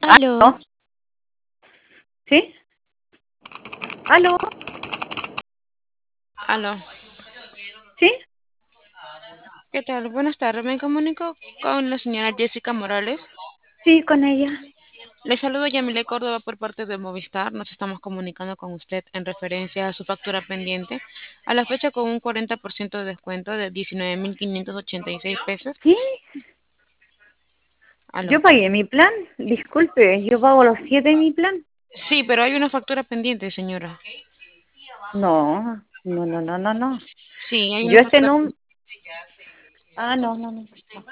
¿Aló? ¿Aló? ¿Sí? ¿Aló? ¿Aló? ¿Sí? ¿Qué tal? Buenas tardes. Me comunico con la señora Jessica Morales. Sí, con ella. Le saludo Yamile Córdoba por parte de Movistar. Nos estamos comunicando con usted en referencia a su factura pendiente. A la fecha con un 40% de descuento de 19.586 pesos. ¿Qué? ¿Aló? Yo pagué mi plan. Disculpe, yo pago los 7 de mi plan. Sí, pero hay una factura pendiente, señora. No, no, no, no, no, no. Sí, hay Yo una este factura no. pendiente. Ah, no, no, no.